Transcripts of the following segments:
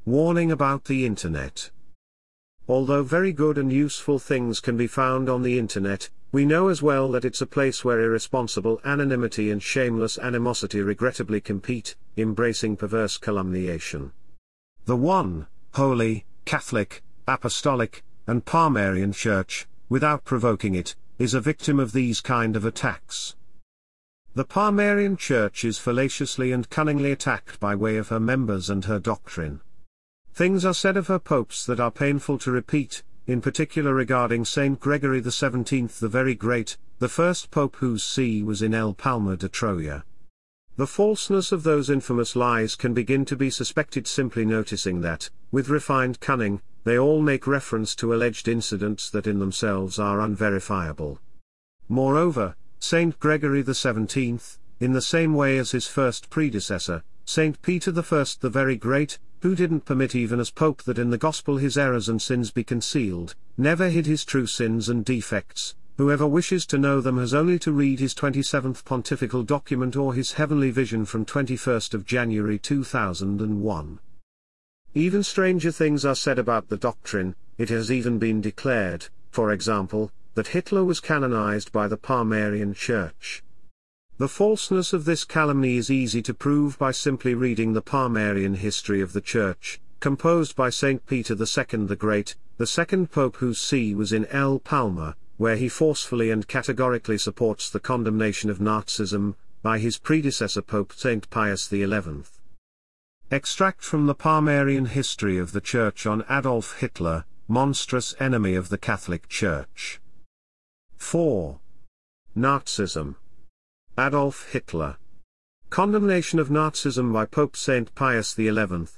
Warning about the Internet. Although very good and useful things can be found on the Internet, we know as well that it's a place where irresponsible anonymity and shameless animosity regrettably compete, embracing perverse calumniation. The one, holy, Catholic, Apostolic, and Palmarian Church, without provoking it, is a victim of these kind of attacks. The Palmarian Church is fallaciously and cunningly attacked by way of her members and her doctrine. Things are said of her popes that are painful to repeat, in particular regarding Saint Gregory XVII the Very Great, the first pope whose see was in El Palmar de Troya. The falseness of those infamous lies can begin to be suspected simply noticing that, with refined cunning, they all make reference to alleged incidents that in themselves are unverifiable. Moreover, Saint Gregory XVII, in the same way as his first predecessor, Saint Peter I the Very Great, who didn't permit even as Pope that in the Gospel his errors and sins be concealed, never hid his true sins and defects. Whoever wishes to know them has only to read his 27th pontifical document or his heavenly vision from 21st of January 2001. Even stranger things are said about the doctrine. It has even been declared, for example, that Hitler was canonized by the Palmarian Church. The falseness of this calumny is easy to prove by simply reading the Palmarian history of the Church, composed by Saint Peter II the Great, the second pope whose see was in El Palmar, where he forcefully and categorically supports the condemnation of Nazism, by his predecessor Pope Saint Pius XI. Extract from the Palmarian history of the Church on Adolf Hitler, monstrous enemy of the Catholic Church. 4. Nazism. Adolf Hitler. Condemnation of Nazism by Pope Saint Pius XI.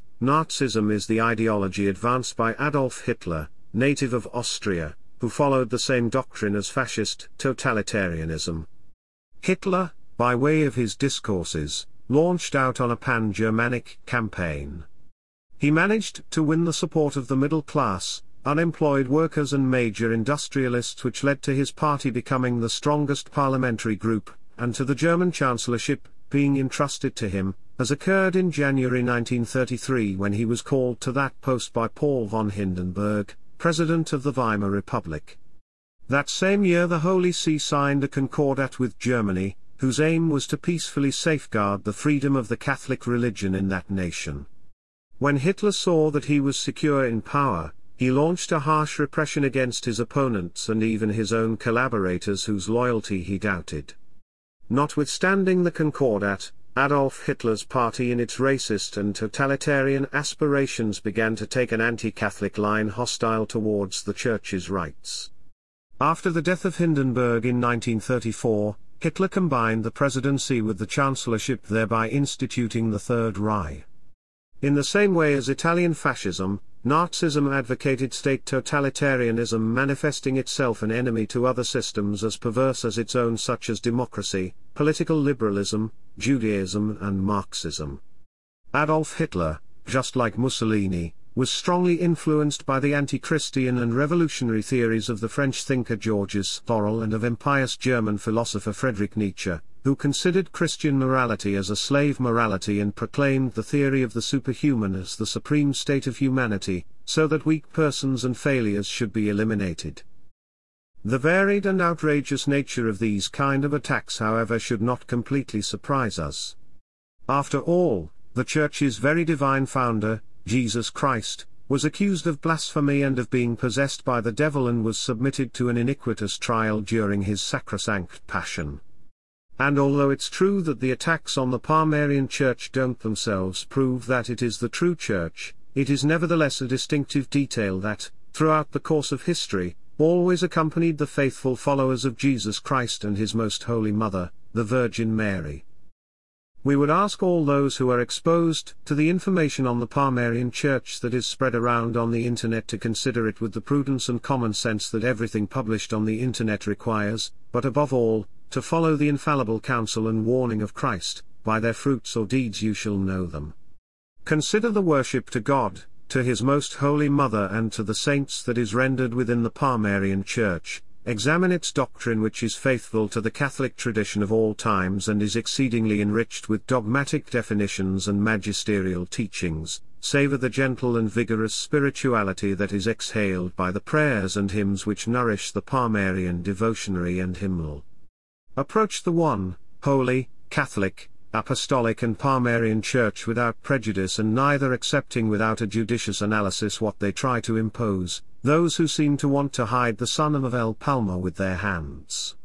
Nazism is the ideology advanced by Adolf Hitler, native of Austria, who followed the same doctrine as fascist totalitarianism. Hitler, by way of his discourses, launched out on a pan-Germanic campaign. He managed to win the support of the middle class, unemployed workers and major industrialists, which led to his party becoming the strongest parliamentary group, and to the German chancellorship being entrusted to him, as occurred in January 1933 when he was called to that post by Paul von Hindenburg, President of the Weimar Republic. That same year the Holy See signed a concordat with Germany, whose aim was to peacefully safeguard the freedom of the Catholic religion in that nation. When Hitler saw that he was secure in power, he launched a harsh repression against his opponents and even his own collaborators whose loyalty he doubted. Notwithstanding the concordat, Adolf Hitler's party in its racist and totalitarian aspirations began to take an anti-Catholic line hostile towards the Church's rights. After the death of Hindenburg in 1934, Hitler combined the presidency with the chancellorship, thereby instituting the Third Reich. In the same way as Italian fascism, Nazism advocated state totalitarianism, manifesting itself an enemy to other systems as perverse as its own, such as democracy, political liberalism, Judaism and Marxism. Adolf Hitler, just like Mussolini, was strongly influenced by the anti-Christian and revolutionary theories of the French thinker Georges Sorel and of impious German philosopher Friedrich Nietzsche, who considered Christian morality as a slave morality and proclaimed the theory of the superhuman as the supreme state of humanity, so that weak persons and failures should be eliminated. The varied and outrageous nature of these kind of attacks, however, should not completely surprise us. After all, the Church's very divine founder, Jesus Christ, was accused of blasphemy and of being possessed by the devil and was submitted to an iniquitous trial during his sacrosanct passion. And although it's true that the attacks on the Palmarian Church don't themselves prove that it is the true Church, it is nevertheless a distinctive detail that, throughout the course of history, always accompanied the faithful followers of Jesus Christ and his most holy mother, the Virgin Mary. We would ask all those who are exposed to the information on the Palmarian Church that is spread around on the Internet to consider it with the prudence and common sense that everything published on the Internet requires, but above all, to follow the infallible counsel and warning of Christ, by their fruits or deeds you shall know them. Consider the worship to God, to his most holy mother and to the saints that is rendered within the Palmarian Church. Examine its doctrine, which is faithful to the Catholic tradition of all times and is exceedingly enriched with dogmatic definitions and magisterial teachings, savor the gentle and vigorous spirituality that is exhaled by the prayers and hymns which nourish the Palmarian devotionary and hymnal. Approach the one, holy, Catholic, Apostolic and Palmarian Church without prejudice and neither accepting without a judicious analysis what they try to impose, those who seem to want to hide the Son of El Palmar with their hands.